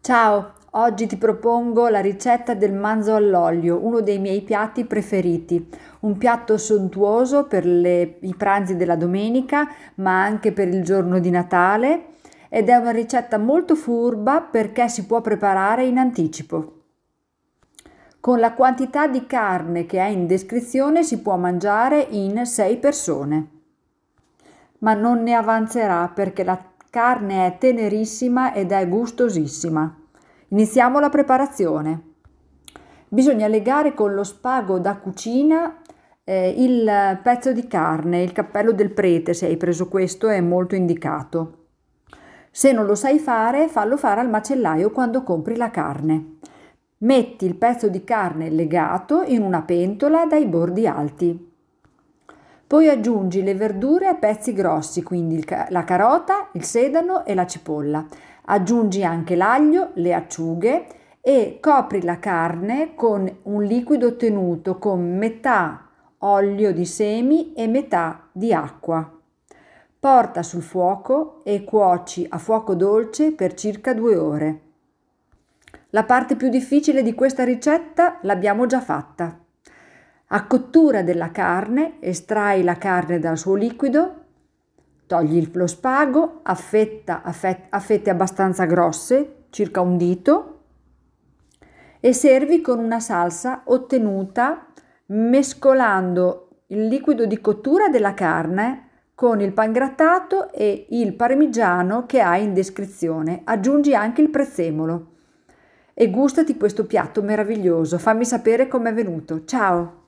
Ciao, oggi ti propongo la ricetta del manzo all'olio, uno dei miei piatti preferiti. Un piatto sontuoso per i pranzi della domenica, ma anche per il giorno di Natale, ed è una ricetta molto furba perché si può preparare in anticipo. Con la quantità di carne che è in descrizione si può mangiare in 6 persone. Ma non ne avanzerà perché la carne è tenerissima ed è gustosissima. Iniziamo la preparazione. Bisogna legare con lo spago da cucina il pezzo di carne, il cappello del prete, se hai preso questo è molto indicato. Se non lo sai fare, fallo fare al macellaio quando compri la carne. Metti il pezzo di carne legato in una pentola dai bordi alti. Poi aggiungi le verdure a pezzi grossi, quindi la carota, il sedano e la cipolla. Aggiungi anche l'aglio, le acciughe e copri la carne con un liquido ottenuto con metà olio di semi e metà di acqua. Porta sul fuoco e cuoci a fuoco dolce per circa 2 ore. La parte più difficile di questa ricetta l'abbiamo già fatta. A cottura della carne, estrai la carne dal suo liquido, togli lo spago, a fette abbastanza grosse, circa un dito, e servi con una salsa ottenuta mescolando il liquido di cottura della carne con il pangrattato e il parmigiano che hai in descrizione. Aggiungi anche il prezzemolo e gustati questo piatto meraviglioso. Fammi sapere com'è venuto. Ciao!